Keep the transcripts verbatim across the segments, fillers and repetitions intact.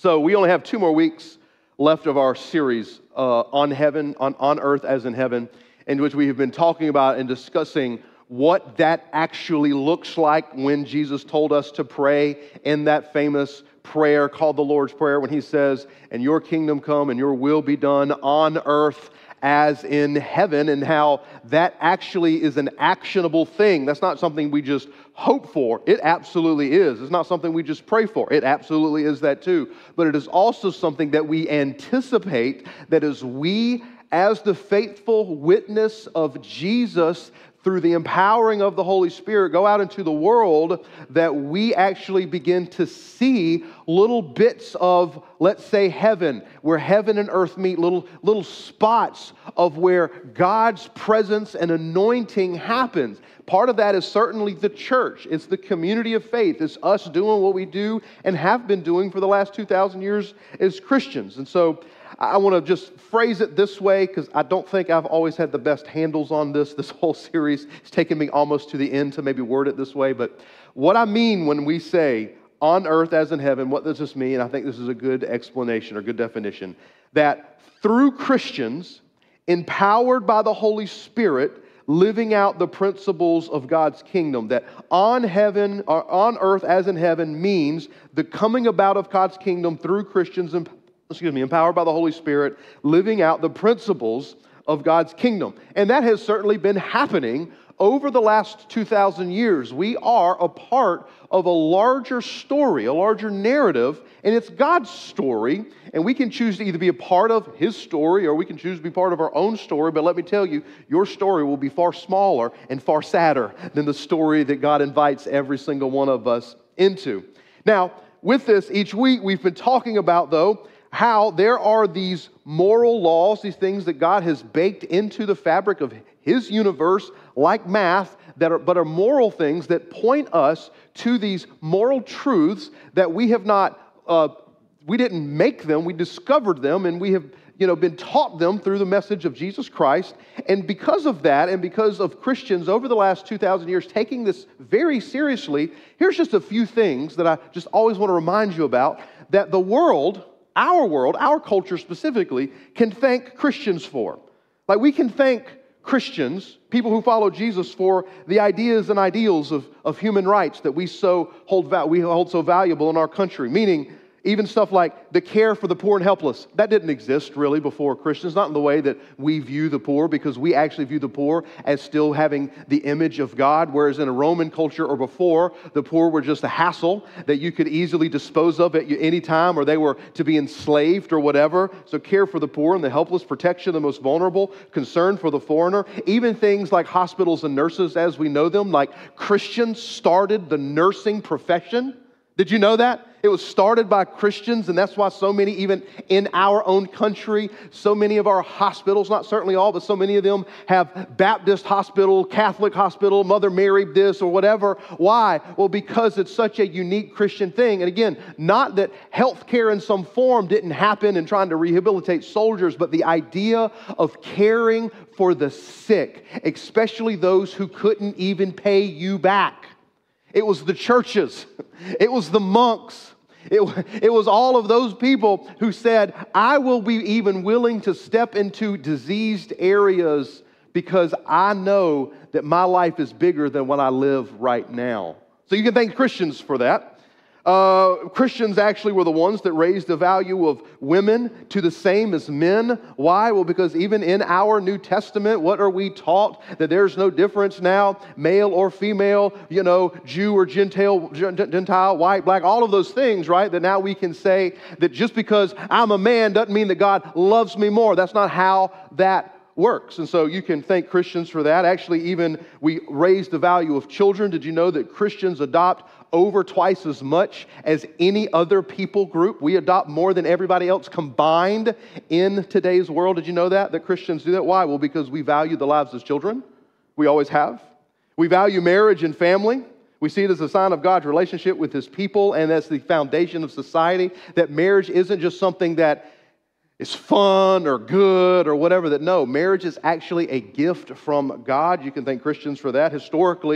So we only have two more weeks left of our series uh, on heaven, on, on earth as in heaven, in which we have been talking about and discussing what that actually looks like when Jesus told us to pray in that famous prayer called the Lord's Prayer, when he says, "And your kingdom come and your will be done on earth as in heaven," and how that actually is an actionable thing. That's not something we just hope for. It absolutely is. It's not something we just pray for. It absolutely is that too. But it is also something that we anticipate, that as we, as the faithful witness of Jesus, through the empowering of the Holy Spirit, go out into the world, that we actually begin to see little bits of, let's say, heaven, where heaven and earth meet, little, little spots of where God's presence and anointing happens. Part of that is certainly the church. It's the community of faith. It's us doing what we do and have been doing for the last two thousand years as Christians. And so I want to just phrase it this way, because I don't think I've always had the best handles on this. This whole series, it's taken me almost to the end to maybe word it this way. But what I mean when we say on earth as in heaven, what does this mean? I think this is a good explanation or good definition. That through Christians, empowered by the Holy Spirit, living out the principles of God's kingdom, that on heaven, or on earth as in heaven, means the coming about of God's kingdom through Christians, excuse me, empowered by the Holy Spirit, living out the principles of God's kingdom. And that has certainly been happening over the last two thousand years. We are a part of a larger story, a larger narrative, and it's God's story. And we can choose to either be a part of His story or we can choose to be part of our own story. But let me tell you, your story will be far smaller and far sadder than the story that God invites every single one of us into. Now, with this, each week we've been talking about, though, how there are these moral laws, these things that God has baked into the fabric of His universe, like math, that are, but are moral things that point us to these moral truths that we have not, uh, we didn't make them, we discovered them, and we have, you know, been taught them through the message of Jesus Christ. And because of that, and because of Christians over the last two thousand years taking this very seriously, here's just a few things that I just always want to remind you about, that the world, our world, our culture specifically, can thank Christians for. Like, we can thank Christians, people who follow Jesus, for the ideas and ideals of, of human rights that we so hold we hold so valuable in our country. Meaning, even stuff like the care for the poor and helpless. That didn't exist really before Christians, not in the way that we view the poor, because we actually view the poor as still having the image of God, whereas in a Roman culture or before, the poor were just a hassle that you could easily dispose of at any time, or they were to be enslaved or whatever. So care for the poor and the helpless, protection of the most vulnerable, concern for the foreigner, even things like hospitals and nurses as we know them, like Christians started the nursing profession. Did you know that? It was started by Christians, and that's why so many, even in our own country, so many of our hospitals, not certainly all, but so many of them have Baptist hospital, Catholic hospital, Mother Mary this or whatever. Why? Well, because it's such a unique Christian thing. And again, not that healthcare in some form didn't happen in trying to rehabilitate soldiers, but the idea of caring for the sick, especially those who couldn't even pay you back. It was the churches. It was the monks. It, it was all of those people who said, I will be even willing to step into diseased areas because I know that my life is bigger than what I live right now. So you can thank Christians for that. Uh, Christians actually were the ones that raised the value of women to the same as men. Why? Well, because even in our New Testament, what are we taught? That there's no difference now, male or female, you know, Jew or Gentile, Gentile, white, black, all of those things, right? That now we can say that just because I'm a man doesn't mean that God loves me more. That's not how that works. And so you can thank Christians for that. Actually, even we raise the value of children. Did you know that Christians adopt over twice as much as any other people group? We adopt more than everybody else combined in today's world. Did you know that? That Christians do that? Why? Well, because we value the lives of children. We always have. We value marriage and family. We see it as a sign of God's relationship with His people, and that's the foundation of society, that marriage isn't just something that is fun or good or whatever. That no, marriage is actually a gift from God. You can thank Christians for that. Historically,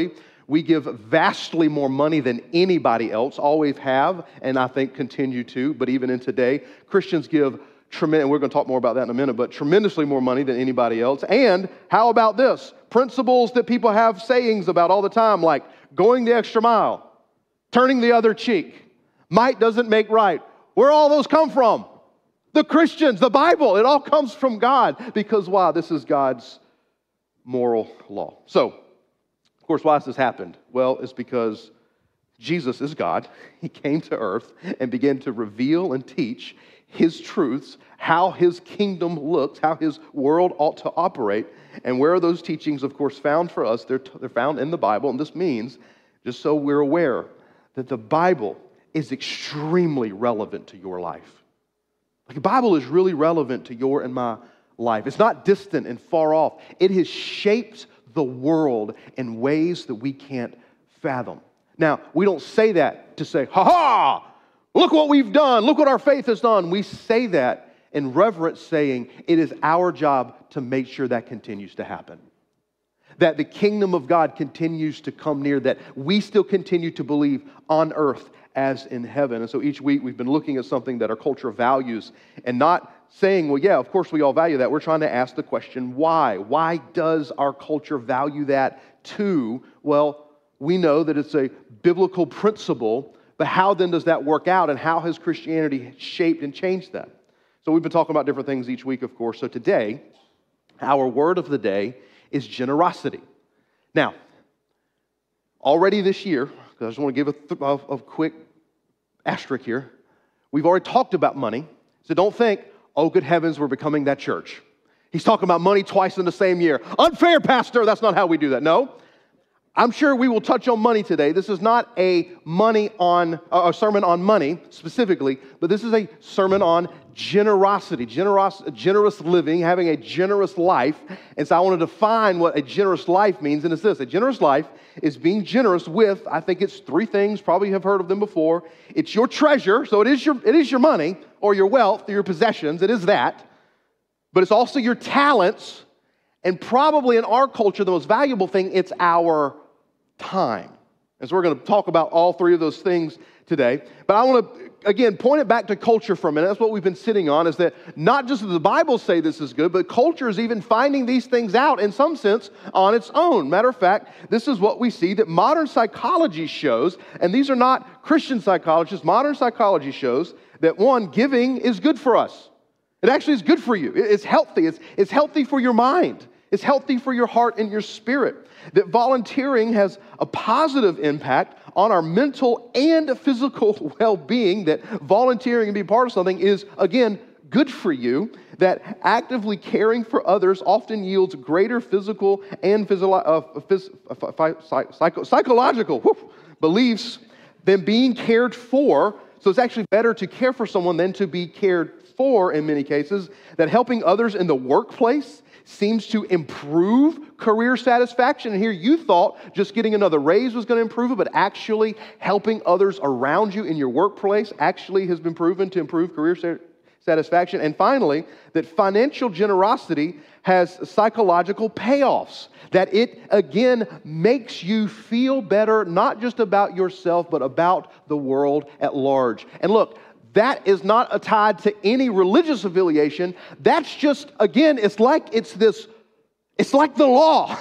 We give vastly more money than anybody else, always have, and I think continue to, but even in today, Christians give tremendous, and we're going to talk more about that in a minute, but tremendously more money than anybody else. And how about this? Principles that people have sayings about all the time, like going the extra mile, turning the other cheek, might doesn't make right. Where all those come from? The Christians, the Bible, it all comes from God. Because why? This is God's moral law. So, of course, why has this happened? Well, it's because Jesus is God. He came to earth and began to reveal and teach His truths, how His kingdom looks, how His world ought to operate. And where are those teachings, of course, found for us? They're, they're found in the Bible. And this means, just so we're aware, that the Bible is extremely relevant to your life. Like, the Bible is really relevant to your and my life. It's not distant and far off. It has shaped the world in ways that we can't fathom. Now, we don't say that to say, ha-ha, look what we've done, look what our faith has done. We say that in reverence, saying it is our job to make sure that continues to happen. That the kingdom of God continues to come near, that we still continue to believe on earth as in heaven. And so each week we've been looking at something that our culture values and not saying, well, yeah, of course we all value that. We're trying to ask the question, why? Why does our culture value that too? Well, we know that it's a biblical principle, but how then does that work out, and how has Christianity shaped and changed that? So we've been talking about different things each week, of course. So today, our word of the day is generosity. Now, already this year, because I just want to give a, th- a, a quick asterisk here, we've already talked about money. So don't think, oh, good heavens, we're becoming that church. He's talking about money twice in the same year. Unfair, Pastor. That's not how we do that. No. I'm sure we will touch on money today. This is not a money on a sermon on money specifically, but this is a sermon on generosity, generous, generous living, having a generous life. And so I want to define what a generous life means, and it's this: a generous life is being generous with, I think it's three things. Probably have heard of them before. It's your treasure, so it is your it is your money or your wealth or your possessions. It is that, but it's also your talents, and probably in our culture the most valuable thing, it's our time. And so we're going to talk about all three of those things today. But I want to, again, point it back to culture for a minute. That's what we've been sitting on, is that not just does the Bible say this is good, but culture is even finding these things out in some sense on its own. Matter of fact, this is what we see that modern psychology shows, and these are not Christian psychologists, modern psychology shows that, one, giving is good for us. It actually is good for you. It's healthy. It's, it's healthy for your mind. It's healthy for your heart and your spirit. That volunteering has a positive impact on our mental and physical well-being, that volunteering and being part of something is, again, good for you, that actively caring for others often yields greater physical and physio- uh, phys- uh, psycho- psychological whoof, beliefs than being cared for. So it's actually better to care for someone than to be cared for in many cases, that helping others in the workplace seems to improve career satisfaction. And here you thought just getting another raise was going to improve it, but actually helping others around you in your workplace actually has been proven to improve career satisfaction. And finally, that financial generosity has psychological payoffs, that it, again, makes you feel better, not just about yourself, but about the world at large. And look, that is not tied to any religious affiliation. That's just, again, it's like it's this, it's like the law.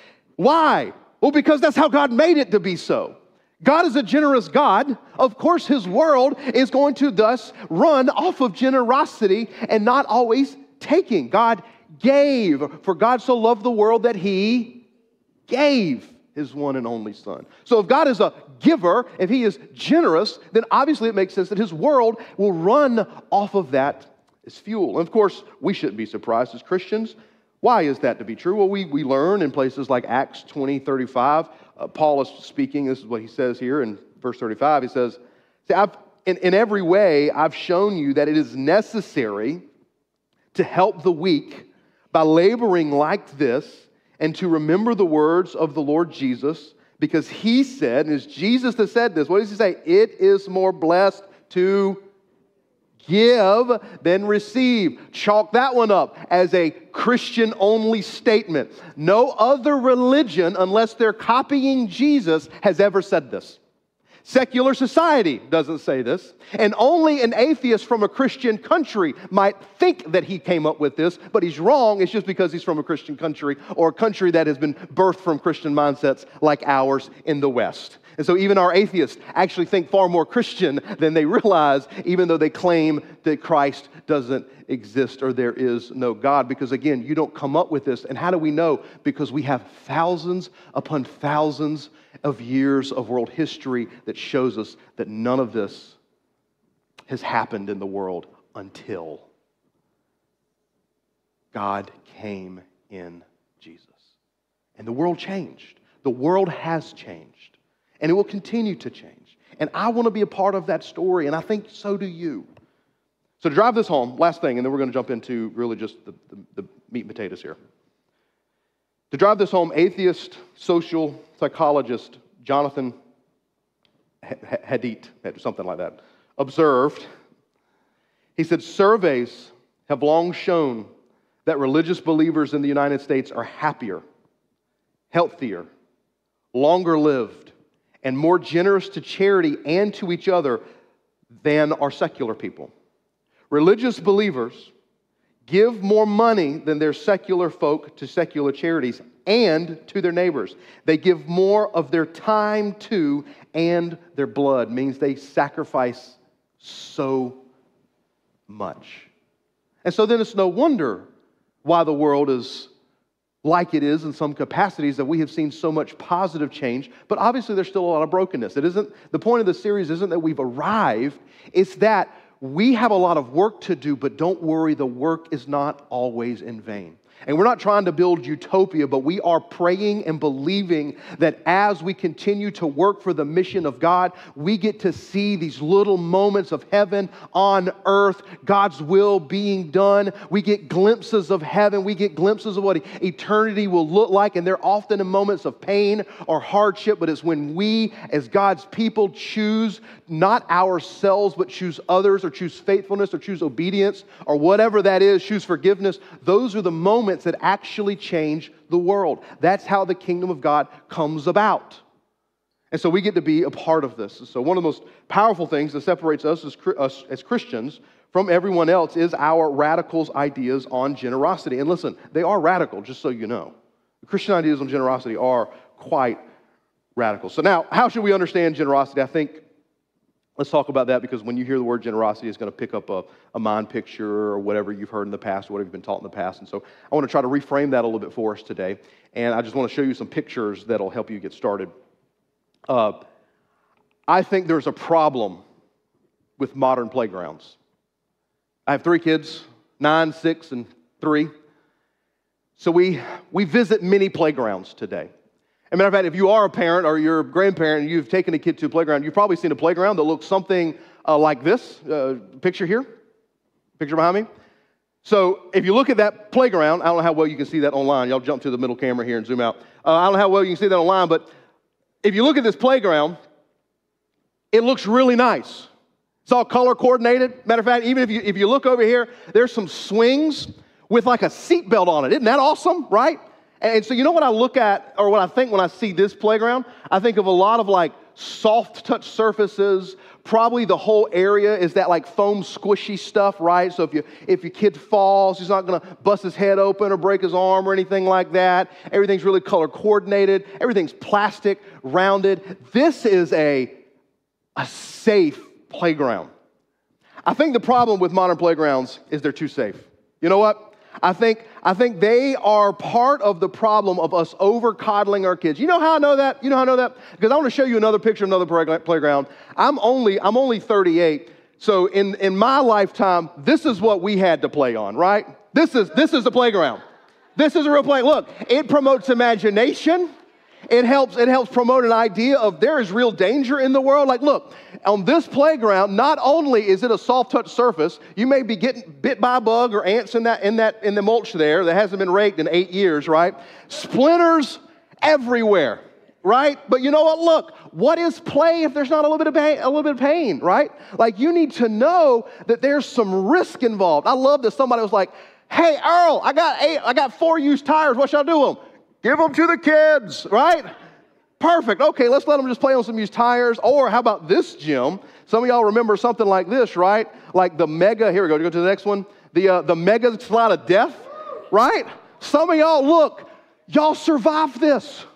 Why? Well, because that's how God made it to be so. God is a generous God. Of course, His world is going to thus run off of generosity and not always taking. God gave, for God so loved the world that He gave His one and only Son. So if God is a giver, if He is generous, then obviously it makes sense that His world will run off of that as fuel. And of course, we shouldn't be surprised as Christians. Why is that to be true? Well, we, we learn in places like Acts twenty, thirty-five. Uh, Paul is speaking. This is what he says here in verse thirty-five. He says, See, I've, in, in every way, I've shown you that it is necessary to help the weak by laboring like this, and to remember the words of the Lord Jesus, because He said, and it's Jesus that said this, what does He say? It is more blessed to Give, then receive. Chalk that one up as a Christian-only statement. No other religion, unless they're copying Jesus, has ever said this. Secular society doesn't say this, and only an atheist from a Christian country might think that he came up with this, but he's wrong. It's just because he's from a Christian country or a country that has been birthed from Christian mindsets like ours in the West. And so even our atheists actually think far more Christian than they realize, even though they claim that Christ doesn't exist or there is no God. Because again, you don't come up with this. And how do we know? Because we have thousands upon thousands of years of world history that shows us that none of this has happened in the world until God came in Jesus. And the world changed. The world has changed. And it will continue to change. And I want to be a part of that story, and I think so do you. So to drive this home, last thing, and then we're going to jump into really just the, the, the meat and potatoes here. To drive this home, atheist social psychologist Jonathan Haidt, something like that, observed, he said, surveys have long shown that religious believers in the United States are happier, healthier, longer lived, and more generous to charity and to each other than are secular people. Religious believers give more money than their secular folk to secular charities and to their neighbors. They give more of their time to and their blood, means they sacrifice so much. And so then it's no wonder why the world is like it is in some capacities, that we have seen so much positive change, but obviously there's still a lot of brokenness. It isn't, the point of the series isn't that we've arrived, it's that we have a lot of work to do, but don't worry, the work is not always in vain. And we're not trying to build utopia, but we are praying and believing that as we continue to work for the mission of God, we get to see these little moments of heaven on earth, God's will being done. We get glimpses of heaven. We get glimpses of what eternity will look like. And they're often in moments of pain or hardship, but it's when we as God's people choose not ourselves, but choose others, or choose faithfulness, or choose obedience, or whatever that is, choose forgiveness. Those are the moments that actually change the world. That's how the kingdom of God comes about. And so we get to be a part of this. So one of the most powerful things that separates us as, us as Christians from everyone else is our radicals' ideas on generosity. And listen, they are radical, just so you know. The Christian ideas on generosity are quite radical. So now, how should we understand generosity? I think let's talk about that, because when you hear the word generosity, it's going to pick up a, a mind picture or whatever you've heard in the past, or whatever you've been taught in the past. And so I want to try to reframe that a little bit for us today. And I just want to show you some pictures that'll help you get started. Uh, I think there's a problem with modern playgrounds. I have three kids, nine, six, and three. So we, we visit many playgrounds today. As a matter of fact, if you are a parent or you're a grandparent and you've taken a kid to a playground, you've probably seen a playground that looks something uh, like this. Uh, picture here. Picture behind me. So if you look at that playground, I don't know how well you can see that online. Y'all jump to the middle camera here and zoom out. Uh, I don't know how well you can see that online, but if you look at this playground, it looks really nice. It's all color coordinated. Matter of fact, even if you, if you look over here, there's some swings with like a seatbelt on it. Isn't that awesome, right? And so you know what I look at, or what I think when I see this playground? I think of a lot of like soft touch surfaces. Probably the whole area is that like foam squishy stuff, right? So if you if your kid falls, he's not going to bust his head open or break his arm or anything like that. Everything's really color coordinated. Everything's plastic, rounded. This is a, a safe playground. I think the problem with modern playgrounds is they're too safe. You know what? I think, I think they are part of the problem of us over-coddling our kids. You know how I know that? You know how I know that? Because I want to show you another picture of another playground. I'm only, I'm only thirty-eight, so in, in my lifetime, this is what we had to play on, right? This is, this is the playground. This is a real play. Look, it promotes imagination. It helps, it helps promote an idea of there is real danger in the world. Like, look, on this playground, not only is it a soft touch surface, you may be getting bit by a bug or ants in that in that in the mulch there that hasn't been raked in eight years, right? Splinters everywhere. right? But you know what? Look, what is play if there's not a little bit of pain, a little bit of pain, right? Like you need to know that there's some risk involved. I love that somebody was like, "Hey, Earl, I got eight, I got four used tires. What should I do with them? Give them to the kids," right? Perfect. Okay, let's let them just play on some used tires. Or how about this, Jim? Some of y'all remember something like this, right? Like the mega. Here we go. Go to the next one. The uh, the mega slide of death, right? Some of y'all, look, y'all survived this.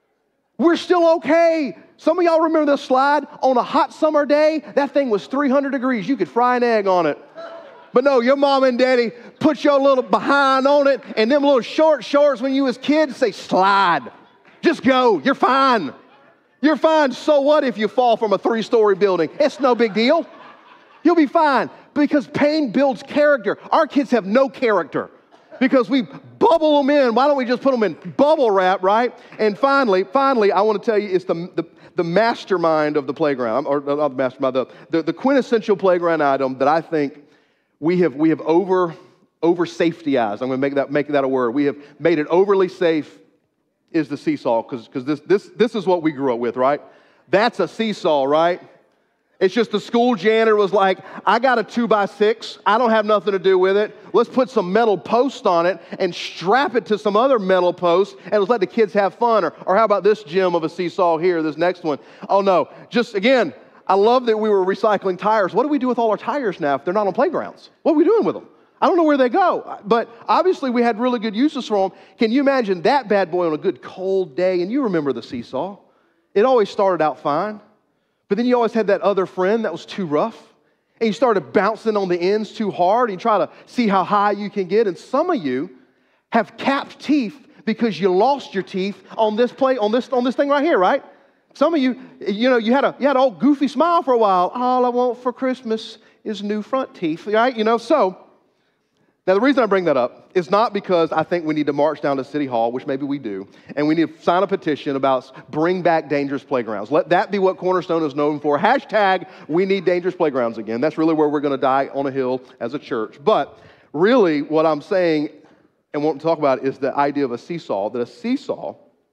We're still okay. Some of y'all remember this slide on a hot summer day. That thing was three hundred degrees. You could fry an egg on it. But no, your mom and daddy put your little behind on it, and them little short shorts when you was kids say, slide. Just go. You're fine. You're fine. So what if you fall from a three-story building? It's no big deal. You'll be fine because pain builds character. Our kids have no character because we bubble them in. Why don't we just put them in bubble wrap, right? And finally, finally, I want to tell you it's the, the, the mastermind of the playground, or not the mastermind, the, the, the quintessential playground item that I think we have we have over, over safetyized. I'm going to make that, make that a word. We have made it overly safe. Is the seesaw, because because this this this is what we grew up with, right? That's a seesaw, right? It's just the school janitor was like, I got a two by six. I don't have nothing to do with it. Let's put some metal posts on it and strap it to some other metal posts and let's let the kids have fun. Or, or how about this gem of a seesaw here, this next one? Oh no, just again, I love that we were recycling tires. What do we do with all our tires now if they're not on playgrounds? What are we doing with them? I don't know where they go, but obviously we had really good uses for them. Can you imagine that bad boy on a good cold day? And you remember the seesaw. It always started out fine, but then you always had that other friend that was too rough, and you started bouncing on the ends too hard, and you try to see how high you can get. And some of you have capped teeth because you lost your teeth on this play, on this, on this thing right here, right? Some of you, you know, you had a you had an old goofy smile for a while. All I want for Christmas is new front teeth, right? You know, so. Now, the reason I bring that up is not because I think we need to march down to City Hall, which maybe we do, and we need to sign a petition about bring back dangerous playgrounds. Let that be what Cornerstone is known for. Hashtag, we need dangerous playgrounds again. That's really where we're going to die on a hill as a church. But really, what I'm saying and want to talk about is the idea of a seesaw, that a seesaw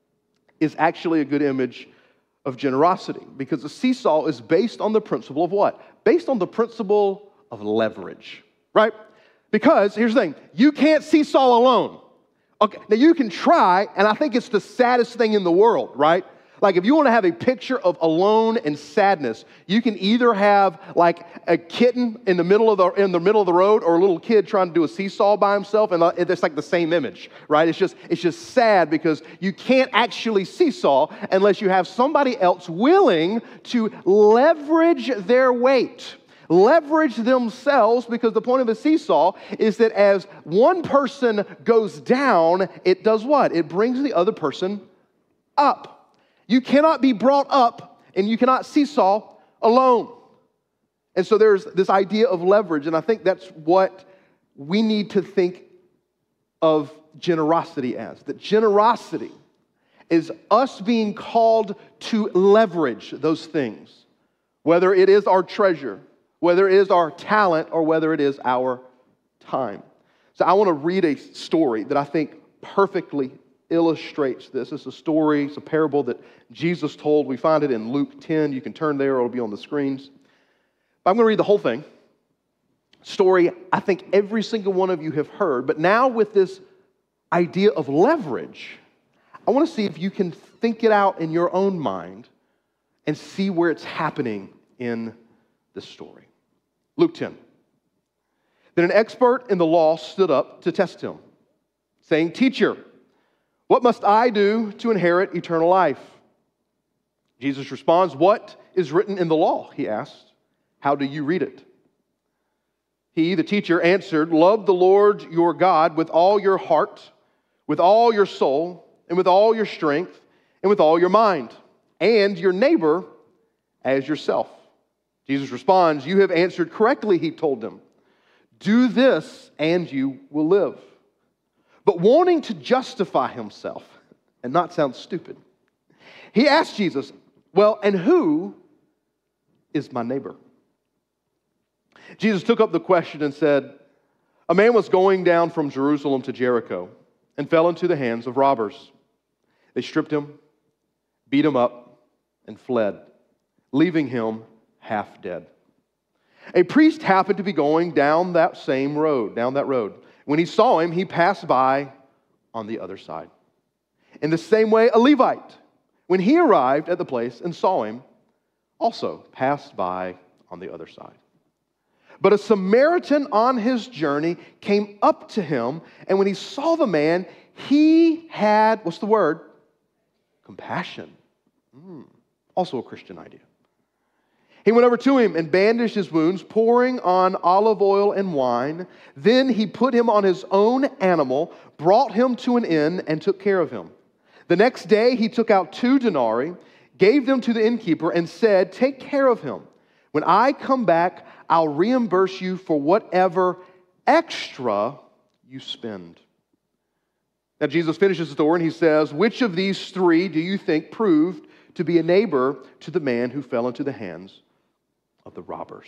is actually a good image of generosity, because a seesaw is based on the principle of what? Based on the principle of leverage, right? Because, here's the thing, you can't seesaw alone. Okay, now you can try, and I think it's the saddest thing in the world, right? Like if you want to have a picture of alone and sadness, you can either have like a kitten in the middle of the in the middle of the road, or a little kid trying to do a seesaw by himself, and it's like the same image, right? It's just it's just sad because you can't actually seesaw unless you have somebody else willing to leverage their weight. Leverage themselves, because the point of a seesaw is that as one person goes down, it does what? It brings the other person up. You cannot be brought up and you cannot seesaw alone. And so there's this idea of leverage, and I think that's what we need to think of generosity as. That generosity is us being called to leverage those things, whether it is our treasure, whether it is our talent, or whether it is our time. So I want to read a story that I think perfectly illustrates this. It's a story, it's a parable that Jesus told. We find it in Luke ten. You can turn there, it'll be on the screens. But I'm going to read the whole thing. Story I think every single one of you have heard, but now with this idea of leverage, I want to see if you can think it out in your own mind and see where it's happening in this story. Luke ten. Then an expert in the law stood up to test him, saying, "Teacher, what must I do to inherit eternal life?" Jesus responds, "What is written in the law?" he asked. "How do you read it?" He, the teacher, answered, "Love the Lord your God with all your heart, with all your soul, and with all your strength, and with all your mind, and your neighbor as yourself." Jesus responds, "You have answered correctly," he told them. "Do this and you will live." But wanting to justify himself and not sound stupid, he asked Jesus, "Well, and who is my neighbor?" Jesus took up the question and said, "A man was going down from Jerusalem to Jericho and fell into the hands of robbers. They stripped him, beat him up, and fled, leaving him half dead. A priest happened to be going down that same road, down that road. When he saw him, he passed by on the other side. In the same way, a Levite, when he arrived at the place and saw him, also passed by on the other side. But a Samaritan on his journey came up to him, and when he saw the man, he had, what's the word? Compassion. Mm, also a Christian idea. He went over to him and bandaged his wounds, pouring on olive oil and wine. Then he put him on his own animal, brought him to an inn, and took care of him. The next day he took out two denarii, gave them to the innkeeper, and said, "Take care of him. When I come back, I'll reimburse you for whatever extra you spend." Now Jesus finishes the story and he says, "Which of these three do you think proved to be a neighbor to the man who fell into the hands of the robbers?"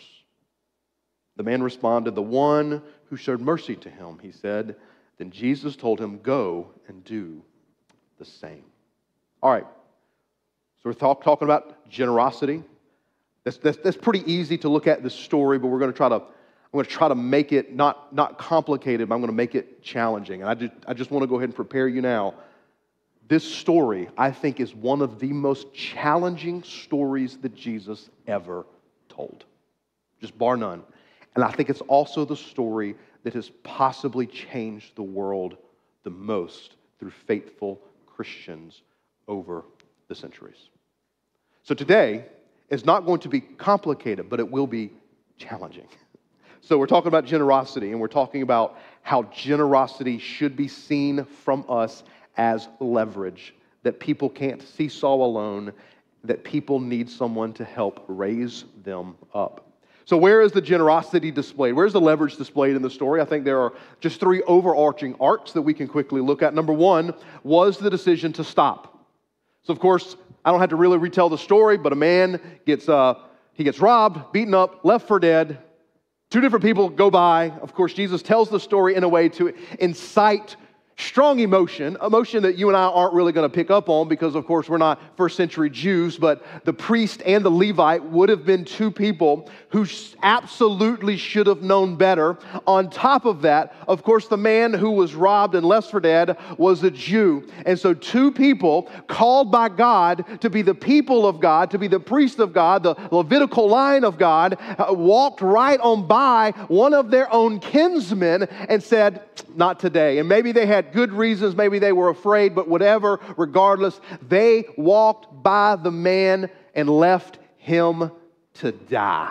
The man responded, "The one who showed mercy to him," he said. Then Jesus told him, "Go and do the same." All right, so we're talk, talking about generosity. That's, that's, that's pretty easy to look at this story, but we're going to try to, I'm going to try to make it not, not complicated, but I'm going to make it challenging. And I just, I just want to go ahead and prepare you now. This story, I think, is one of the most challenging stories that Jesus ever told, just bar none. And I think it's also the story that has possibly changed the world the most through faithful Christians over the centuries. So today is not going to be complicated, but it will be challenging. So we're talking about generosity, and we're talking about how generosity should be seen from us as leverage, that people can't seesaw alone, that people need someone to help raise them up. So where is the generosity displayed? Where's the leverage displayed in the story? I think there are just three overarching arcs that we can quickly look at. Number one was the decision to stop. So of course, I don't have to really retell the story, but a man gets uh, he gets robbed, beaten up, left for dead. Two different people go by. Of course, Jesus tells the story in a way to incite strong emotion, emotion that you and I aren't really going to pick up on because, of course, we're not first century Jews, but the priest and the Levite would have been two people who absolutely should have known better. On top of that, of course, the man who was robbed and left for dead was a Jew. And so two people called by God to be the people of God, to be the priest of God, the Levitical line of God, uh, walked right on by one of their own kinsmen and said, "Not today." And maybe they had good reasons, maybe they were afraid, but whatever, regardless, they walked by the man and left him to die.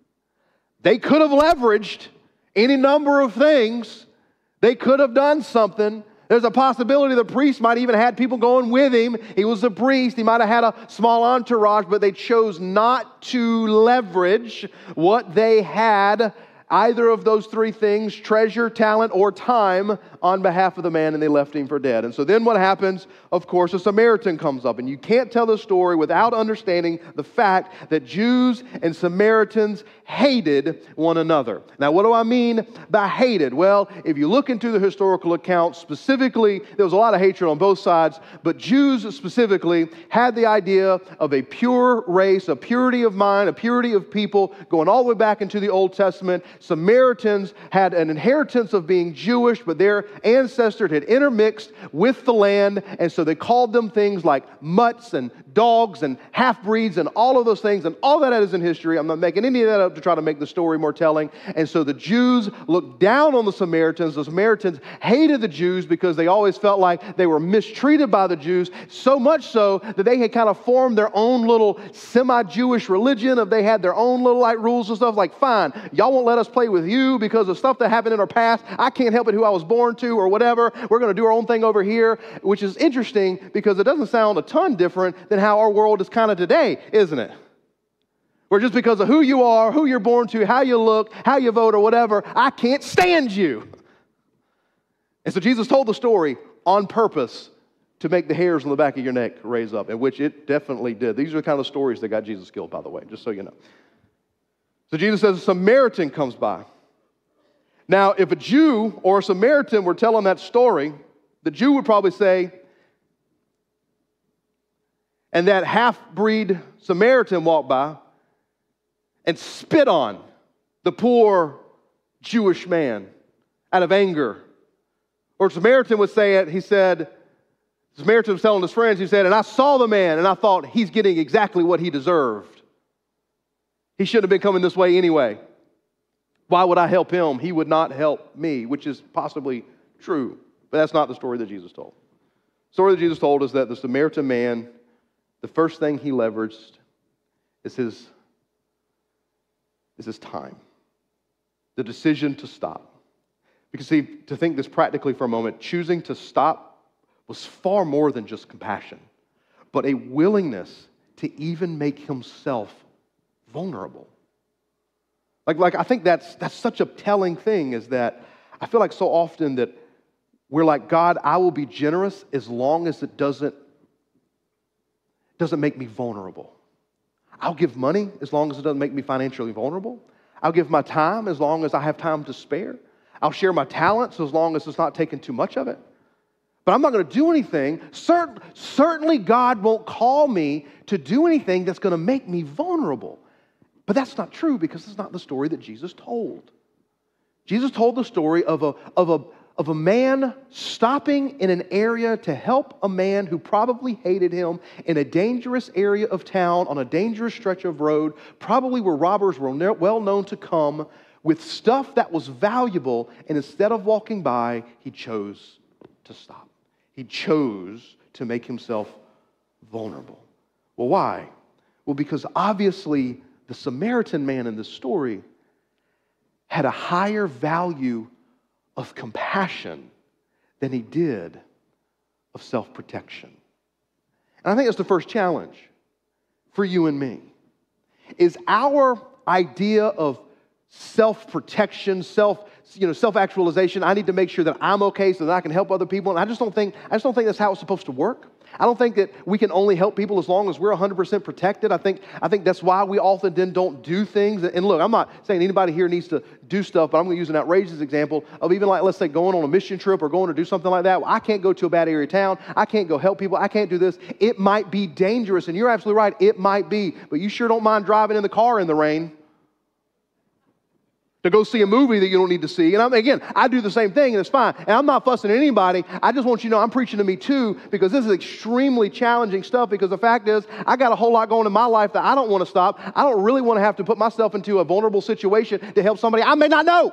They could have leveraged any number of things. They could have done something. There's a possibility the priest might even have had people going with him. He was a priest. He might have had a small entourage, but they chose not to leverage what they had, either of those three things, treasure, talent, or time, on behalf of the man, and they left him for dead. And so then what happens? Of course, a Samaritan comes up, and you can't tell the story without understanding the fact that Jews and Samaritans hated one another. Now, what do I mean by hated? Well, if you look into the historical accounts, specifically, there was a lot of hatred on both sides, but Jews specifically had the idea of a pure race, a purity of mind, a purity of people, going all the way back into the Old Testament. Samaritans had an inheritance of being Jewish, but their ancestors had intermixed with the land, and so they called them things like mutts and dogs and half-breeds and all of those things, and all that is in history. I'm not making any of that up to try to make the story more telling. And so the Jews looked down on the Samaritans. The Samaritans hated the Jews because they always felt like they were mistreated by the Jews, so much so that they had kind of formed their own little semi-Jewish religion. Of they had their own little like rules and stuff, like, fine, y'all won't let us play with you because of stuff that happened in our past. I can't help it who I was born to or whatever. We're going to do our own thing over here, which is interesting because it doesn't sound a ton different than how our world is kind of today, isn't it? Where just because of who you are, who you're born to, how you look, how you vote or whatever, I can't stand you. And so Jesus told the story on purpose to make the hairs on the back of your neck raise up, in which it definitely did. These are the kind of stories that got Jesus killed, by the way, just so you know. So Jesus says a Samaritan comes by. Now, if a Jew or a Samaritan were telling that story, the Jew would probably say, And that half-breed Samaritan walked by and spit on the poor Jewish man out of anger. Or Samaritan would say it, he said, Samaritan was telling his friends, he said, and I saw the man and I thought he's getting exactly what he deserved. He shouldn't have been coming this way anyway. Why would I help him? He would not help me, which is possibly true. But that's not the story that Jesus told. The story that Jesus told is that the Samaritan man, the first thing he leveraged is his, is his time. The decision to stop. Because see, to think this practically for a moment, choosing to stop was far more than just compassion, but a willingness to even make himself vulnerable. Like, like I think that's that's such a telling thing, is that I feel like so often that we're like, God, I will be generous as long as it doesn't, doesn't make me vulnerable. I'll give money as long as it doesn't make me financially vulnerable. I'll give my time as long as I have time to spare. I'll share my talents as long as it's not taking too much of it. But I'm not going to do anything. Cert- certainly God won't call me to do anything that's going to make me vulnerable. But that's not true, because it's not the story that Jesus told. Jesus told the story of a, of a, of a man stopping in an area to help a man who probably hated him in a dangerous area of town on a dangerous stretch of road, probably where robbers were well known to come, with stuff that was valuable, and instead of walking by, he chose to stop. He chose to make himself vulnerable. Well, why? Well, because obviously the Samaritan man in this story had a higher value of compassion than he did of self-protection. And I think that's the first challenge for you and me, is our idea of self-protection, self, you know, self-actualization. I need to make sure that I'm okay so that I can help other people. And I just don't think, I just don't think that's how it's supposed to work. I don't think that we can only help people as long as we're one hundred percent protected. I think, I think that's why we often then don't do things. And look, I'm not saying anybody here needs to do stuff, but I'm going to use an outrageous example of even like, let's say, going on a mission trip or going to do something like that. Well, I can't go to a bad area of town. I can't go help people. I can't do this. It might be dangerous, and you're absolutely right. It might be, but you sure don't mind driving in the car in the rain to go see a movie that you don't need to see. And I'm, again, I do the same thing, and it's fine. And I'm not fussing at anybody. I just want you to know I'm preaching to me too, because this is extremely challenging stuff, because the fact is, I got a whole lot going in my life that I don't want to stop. I don't really want to have to put myself into a vulnerable situation to help somebody I may not know.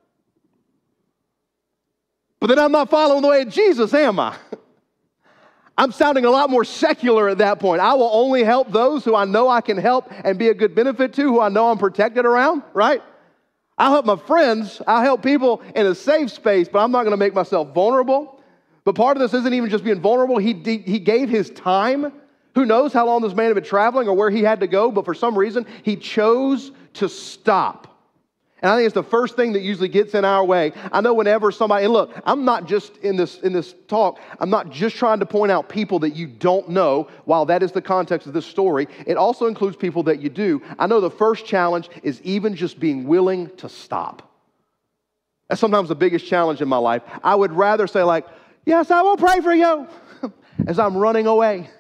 But then I'm not following the way of Jesus, am I? I'm sounding a lot more secular at that point. I will only help those who I know I can help and be a good benefit to, who I know I'm protected around, right? I'll help my friends, I'll help people in a safe space, but I'm not going to make myself vulnerable. But part of this isn't even just being vulnerable. He, he gave his time. Who knows how long this man had been traveling or where he had to go, but for some reason, he chose to stop. And I think it's the first thing that usually gets in our way. I know whenever somebody, and look, I'm not just in this, in this talk, I'm not just trying to point out people that you don't know, while that is the context of this story. It also includes people that you do. I know the first challenge is even just being willing to stop. That's sometimes the biggest challenge in my life. I would rather say like, yes, I will pray for you, as I'm running away.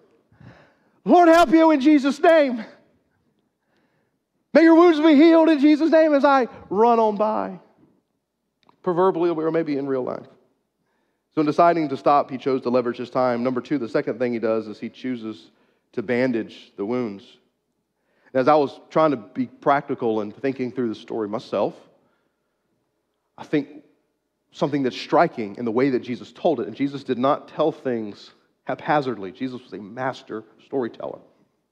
Lord, help you in Jesus' name. May your wounds be healed in Jesus' name, as I run on by. Proverbially, or maybe in real life. So in deciding to stop, he chose to leverage his time. Number two, the second thing he does is he chooses to bandage the wounds. As I was trying to be practical and thinking through the story myself, I think something that's striking in the way that Jesus told it, and Jesus did not tell things haphazardly. Jesus was a master storyteller.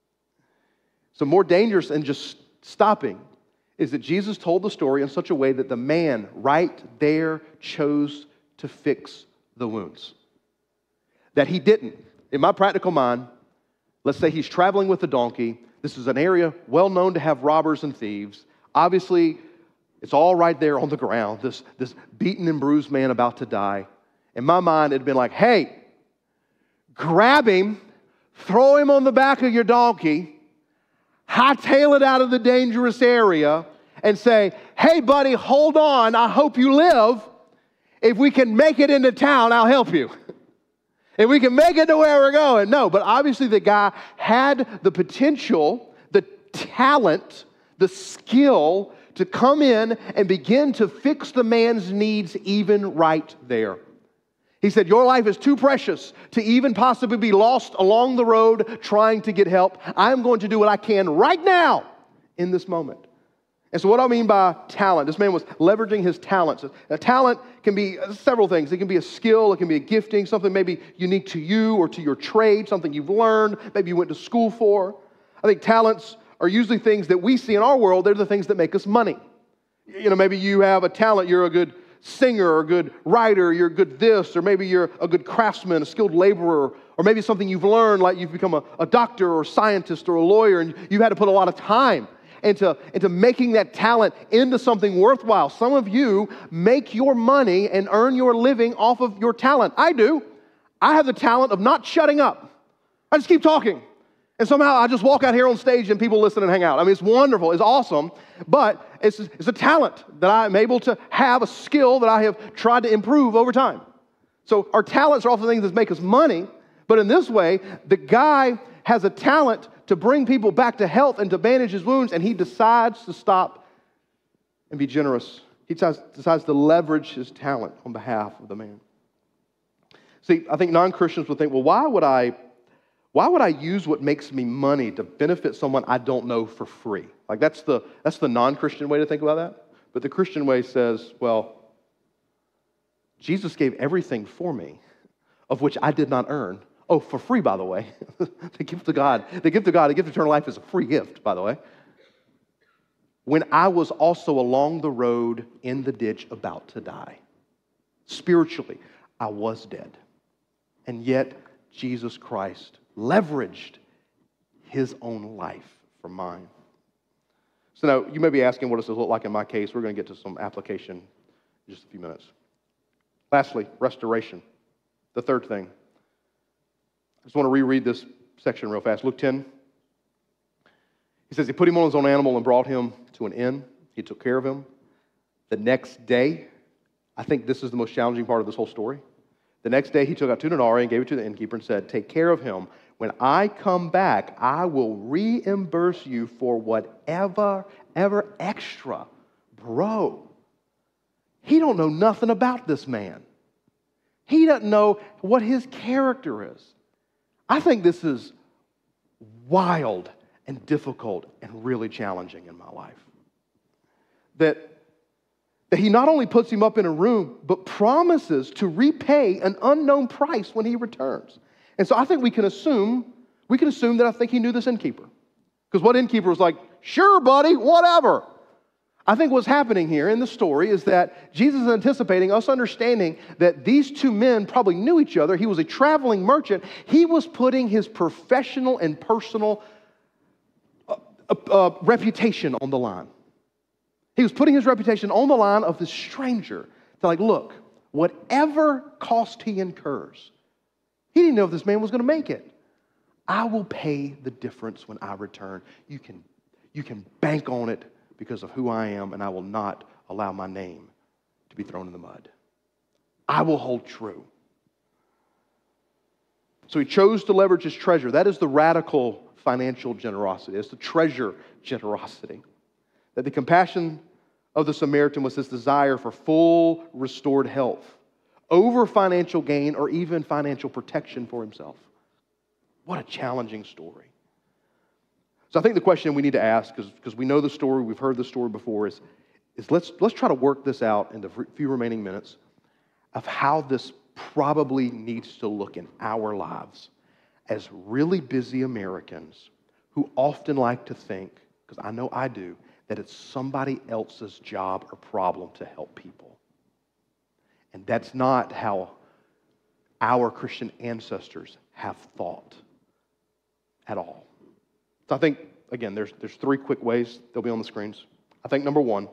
So more dangerous than just stopping is that Jesus told the story in such a way that the man right there chose to fix the wounds. That he didn't. In my practical mind, let's say he's traveling with a donkey. This is an area well known to have robbers and thieves. Obviously, it's all right there on the ground, this, this beaten and bruised man about to die. In my mind, it had been like, hey, grab him, throw him on the back of your donkey, hightail it out of the dangerous area, and say, hey, buddy, hold on. I hope you live. If we can make it into town, I'll help you. and we can make it to where we're going. No, but obviously the guy had the potential, the talent, the skill to come in and begin to fix the man's needs even right there. He said, your life is too precious to even possibly be lost along the road trying to get help. I'm going to do what I can right now in this moment. And so what I mean by talent, this man was leveraging his talents. A talent can be several things. It can be a skill, it can be a gifting, something maybe unique to you or to your trade, something you've learned, maybe you went to school for. I think talents are usually things that we see in our world. They're the things that make us money. You know, maybe you have a talent, you're a good singer or a good writer, you're good this, or maybe you're a good craftsman, a skilled laborer, or maybe something you've learned, like you've become a, a doctor or a scientist or a lawyer, and you've had to put a lot of time into, into making that talent into something worthwhile. Some of you make your money and earn your living off of your talent. I do. I have the talent of not shutting up. I just keep talking. And somehow I just walk out here on stage and people listen and hang out. I mean, it's wonderful. It's awesome. But it's, it's a talent that I'm able to have, a skill that I have tried to improve over time. So our talents are often things that make us money. But in this way, the guy has a talent to bring people back to health and to bandage his wounds, and he decides to stop and be generous. He decides, decides to leverage his talent on behalf of the man. See, I think non-Christians would think, well, why would I Why would I use what makes me money to benefit someone I don't know for free? Like that's the that's the non-Christian way to think about that. But the Christian way says, well, Jesus gave everything for me, of which I did not earn. Oh, for free, by the way. The gift of God, the gift of God, the gift of eternal life is a free gift, by the way. When I was also along the road in the ditch about to die. Spiritually, I was dead. And yet, Jesus Christ leveraged his own life for mine. So now, you may be asking, what does this look like in my case? We're going to get to some application in just a few minutes. Lastly, restoration. The third thing. I just want to reread this section real fast. Luke ten. He says, he put him on his own animal and brought him to an inn. He took care of him. The next day, I think this is the most challenging part of this whole story. The next day, he took out two denarii and gave it to the innkeeper and said, take care of him. When I come back, I will reimburse you for whatever, ever extra. Bro, he don't know nothing about this man. He doesn't know what his character is. I think this is wild and difficult and really challenging in my life. That That he not only puts him up in a room, but promises to repay an unknown price when he returns. And so I think we can assume, we can assume that I think he knew this innkeeper. Because what innkeeper was like, sure, buddy, whatever. I think what's happening here in the story is that Jesus is anticipating us understanding that these two men probably knew each other. He was a traveling merchant. He was putting his professional and personal uh, uh, reputation on the line. He was putting his reputation on the line of this stranger. To like, look, whatever cost he incurs, he didn't know if this man was going to make it. I will pay the difference when I return. You can, you can bank on it because of who I am, and I will not allow my name to be thrown in the mud. I will hold true. So he chose to leverage his treasure. That is the radical financial generosity. It's the treasure generosity. That the compassion of the Samaritan was his desire for full restored health over financial gain or even financial protection for himself. What a challenging story. So I think the question we need to ask, because we know the story, we've heard the story before, is, is let's, let's try to work this out in the few remaining minutes of how this probably needs to look in our lives as really busy Americans who often like to think, because I know I do, that it's somebody else's job or problem to help people. And that's not how our Christian ancestors have thought at all. So I think, again, there's, there's three quick ways. They'll be on the screens. I think number one,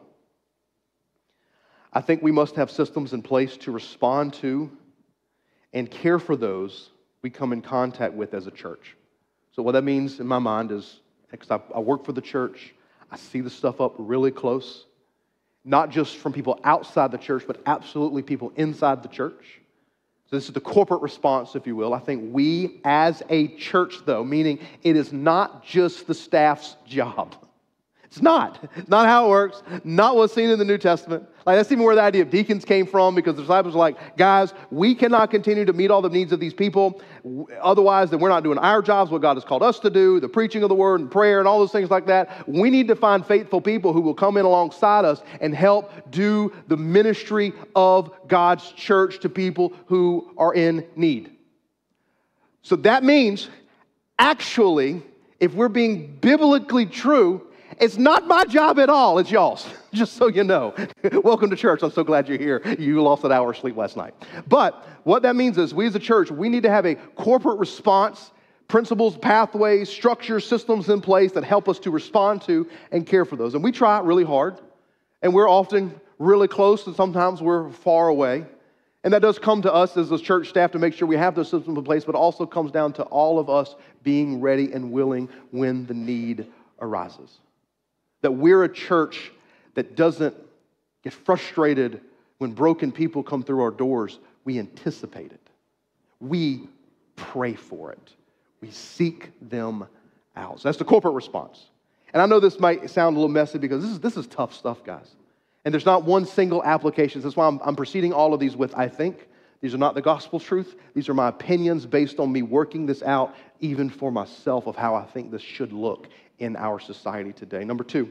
I think we must have systems in place to respond to and care for those we come in contact with as a church. So what that means in my mind is, because I, I work for the church, I see the stuff up really close, not just from people outside the church, but absolutely people inside the church. So this is the corporate response, if you will. I think we as a church, though, meaning it is not just the staff's job. It's not. It's not how it works. Not what's seen in the New Testament. Like, that's even where the idea of deacons came from, because the disciples were like, guys, we cannot continue to meet all the needs of these people. Otherwise, then we're not doing our jobs, what God has called us to do, the preaching of the word and prayer and all those things like that. We need to find faithful people who will come in alongside us and help do the ministry of God's church to people who are in need. So that means, actually, if we're being biblically true, it's not my job at all, it's y'all's, just so you know. Welcome to church. I'm so glad you're here. You lost an hour of sleep last night. But what that means is we as a church, we need to have a corporate response, principles, pathways, structures, systems in place that help us to respond to and care for those. And we try really hard, and we're often really close, and sometimes we're far away. And that does come to us as a church staff to make sure we have those systems in place, but it also comes down to all of us being ready and willing when the need arises. That we're a church that doesn't get frustrated when broken people come through our doors. We anticipate it. We pray for it. We seek them out. So that's the corporate response. And I know this might sound a little messy because this is, this is tough stuff, guys. And there's not one single application. That's why I'm, I'm proceeding all of these with I think. These are not the gospel truth. These are my opinions based on me working this out, even for myself, of how I think this should look in our society today. Number two,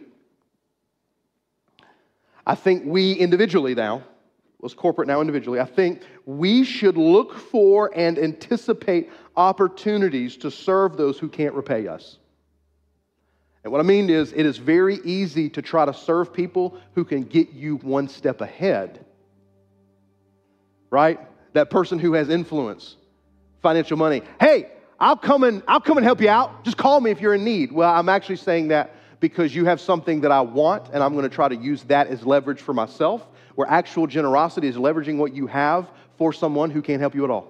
I think we individually now, well, it's corporate now individually, I think we should look for and anticipate opportunities to serve those who can't repay us. And what I mean is, it is very easy to try to serve people who can get you one step ahead. Right? That person who has influence, financial money. Hey, I'll come and I'll come and help you out. Just call me if you're in need. Well, I'm actually saying that because you have something that I want, and I'm going to try to use that as leverage for myself, where actual generosity is leveraging what you have for someone who can't help you at all.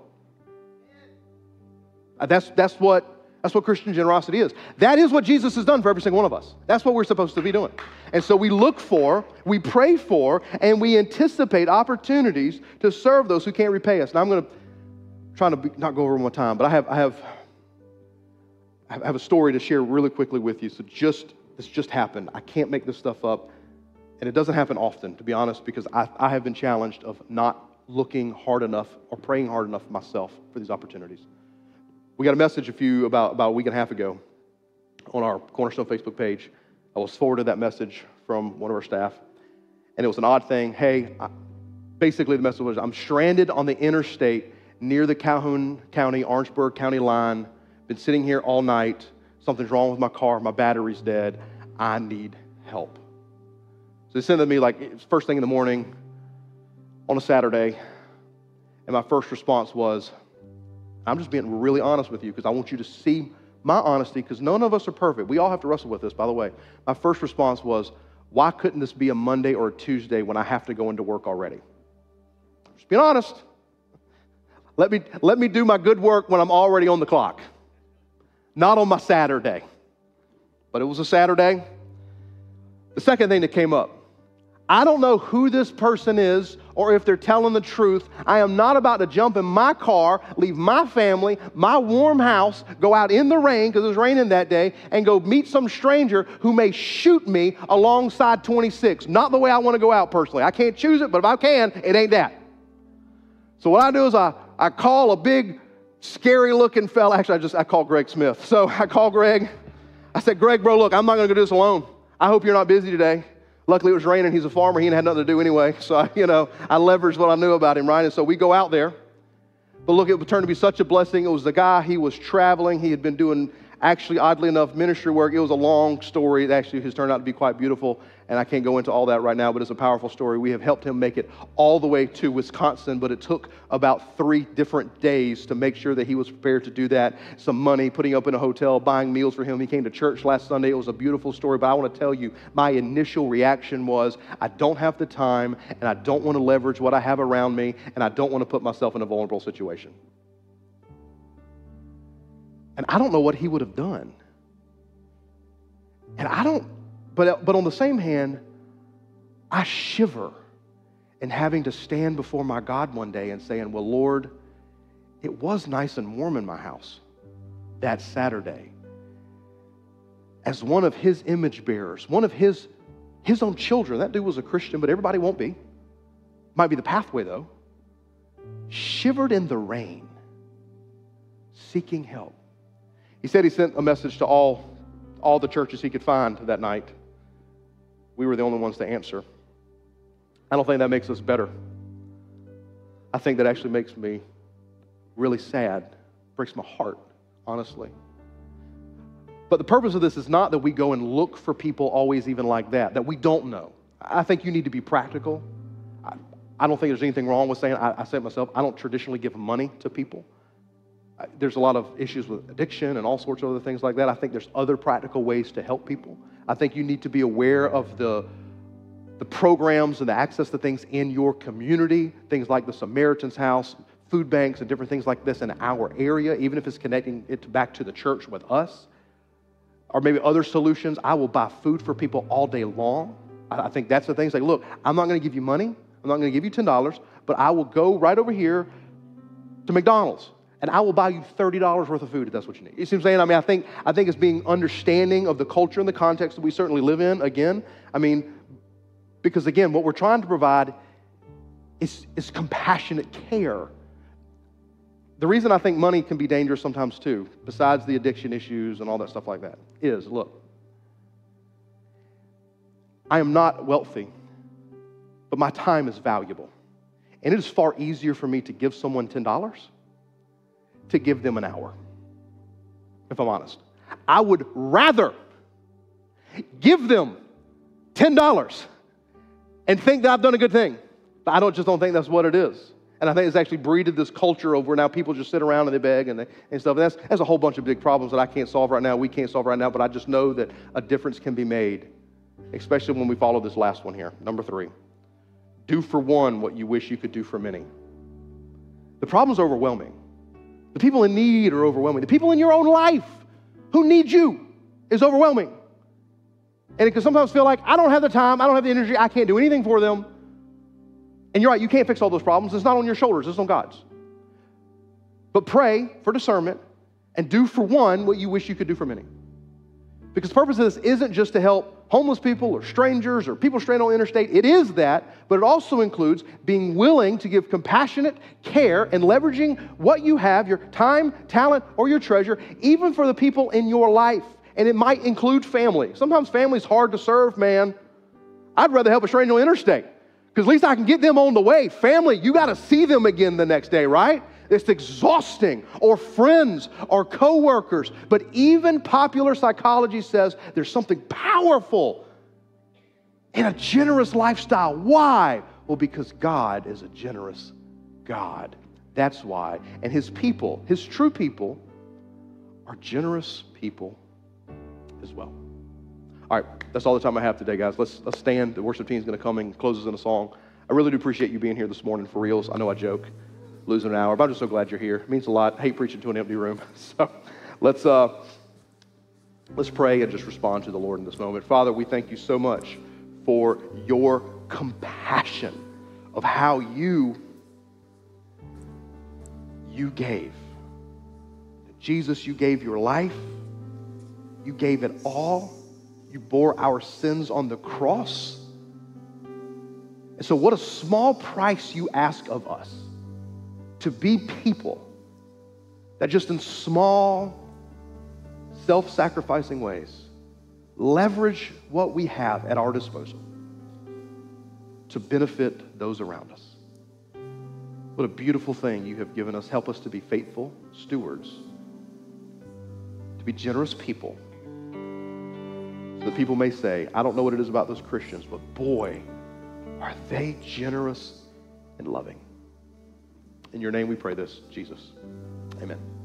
That's, that's, what, that's what Christian generosity is. That is what Jesus has done for every single one of us. That's what we're supposed to be doing. And so we look for, we pray for, and we anticipate opportunities to serve those who can't repay us. Now, I'm going to try to be, not go over one time, but I have, I have, I have a story to share really quickly with you. So just This just happened. I can't make this stuff up. And it doesn't happen often, to be honest, because I, I have been challenged of not looking hard enough or praying hard enough myself for these opportunities. We got a message a few, about, about a week and a half ago on our Cornerstone Facebook page. I was forwarded that message from one of our staff. And it was an odd thing. Hey, I, basically the message was, I'm stranded on the interstate near the Calhoun County, Orangeburg County line. Been sitting here all night. Something's wrong with my car. My battery's dead. I need help. So they sent it to me like it was first thing in the morning on a Saturday. And my first response was, I'm just being really honest with you because I want you to see my honesty, because none of us are perfect. We all have to wrestle with this, by the way. My first response was, why couldn't this be a Monday or a Tuesday when I have to go into work already? Just being honest. Let me, let me do my good work when I'm already on the clock. Not on my Saturday. But it was a Saturday. The second thing that came up, I don't know who this person is or if they're telling the truth. I am not about to jump in my car, leave my family, my warm house, go out in the rain, because it was raining that day, and go meet some stranger who may shoot me alongside twenty-six. Not the way I want to go out personally. I can't choose it, but if I can, it ain't that. So what I do is I, I call a big, scary-looking fella. Actually, I just I called Greg Smith. So I called Greg. I said, Greg, bro, look, I'm not going to do this alone. I hope you're not busy today. Luckily, it was raining. He's a farmer. He had nothing to do anyway. So, I, you know, I leveraged what I knew about him, right? And so we go out there. But look, it turned to be such a blessing. It was the guy. He was traveling. He had been doing, actually, oddly enough, ministry work. It was a long story. It actually has turned out to be quite beautiful. And I can't go into all that right now, but it's a powerful story. We have helped him make it all the way to Wisconsin, but it took about three different days to make sure that he was prepared to do that. Some money, putting up in a hotel, buying meals for him. He came to church last Sunday. It was a beautiful story, but I want to tell you, my initial reaction was, I don't have the time, and I don't want to leverage what I have around me, and I don't want to put myself in a vulnerable situation. And I don't know what he would have done. And I don't, but, but on the same hand, I shiver in having to stand before my God one day and saying, well, Lord, it was nice and warm in my house that Saturday. As one of his image bearers, one of his, his own children, that dude was a Christian, but everybody won't be. Might be the pathway, though. Shivered in the rain, seeking help. He said he sent a message to all, all the churches he could find that night. We were the only ones to answer. I don't think that makes us better. I think that actually makes me really sad, breaks my heart, honestly. But the purpose of this is not that we go and look for people always even like that, that we don't know. I think you need to be practical. I, I don't think there's anything wrong with saying, I, I say it myself, I don't traditionally give money to people. I, there's a lot of issues with addiction and all sorts of other things like that. I think there's other practical ways to help people. I think you need to be aware of the, the programs and the access to things in your community, things like the Samaritan's House, food banks, and different things like this in our area, even if it's connecting it back to the church with us. Or maybe other solutions. I will buy food for people all day long. I think that's the thing. It's like, look, I'm not going to give you money. I'm not going to give you ten dollars, but I will go right over here to McDonald's, and I will buy you thirty dollars worth of food if that's what you need. You see what I'm saying? I mean, I think, I think it's being understanding of the culture and the context that we certainly live in, again. I mean, because, again, what we're trying to provide is, is compassionate care. The reason I think money can be dangerous sometimes too, besides the addiction issues and all that stuff like that, is, look, I am not wealthy, but my time is valuable. And it is far easier for me to give someone ten dollars to give them an hour, if I'm honest. I would rather give them ten dollars and think that I've done a good thing. But I don't just don't think that's what it is. And I think it's actually breeded this culture of where now people just sit around and they beg and, they, and stuff. And that's, that's a whole bunch of big problems that I can't solve right now, we can't solve right now, but I just know that a difference can be made, especially when we follow this last one here. Number three, do for one what you wish you could do for many. The problem's overwhelming. The people in need are overwhelming. The people in your own life who need you is overwhelming. And it can sometimes feel like, I don't have the time, I don't have the energy, I can't do anything for them. And you're right, you can't fix all those problems. It's not on your shoulders, it's on God's. But pray for discernment and do for one what you wish you could do for many. Because the purpose of this isn't just to help homeless people or strangers or people stranded on the interstate. It is that, but it also includes being willing to give compassionate care and leveraging what you have, your time, talent, or your treasure, even for the people in your life. And it might include family. Sometimes family's hard to serve, man. I'd rather help a stranger on the interstate, because at least I can get them on the way. Family, you got to see them again the next day, right? It's exhausting. Or friends, or coworkers. But even popular psychology says there's something powerful in a generous lifestyle. Why? Well, because God is a generous God. That's why. And His people, His true people, are generous people as well. All right, that's all the time I have today, guys. Let's, let's stand. The worship team is going to come and close us in a song. I really do appreciate you being here this morning, for reals. I know I joke, losing an hour, but I'm just so glad you're here. It means a lot. I hate preaching to an empty room. So let's, uh, let's pray and just respond to the Lord in this moment. Father, we thank you so much for your compassion of how you, you gave. Jesus, you gave your life. You gave it all. You bore our sins on the cross. And so what a small price you ask of us to be people that just in small, self-sacrificing ways leverage what we have at our disposal to benefit those around us. What a beautiful thing you have given us. Help us to be faithful stewards, to be generous people, so that people may say, I don't know what it is about those Christians, but boy, are they generous and loving. In your name we pray this, Jesus. Amen.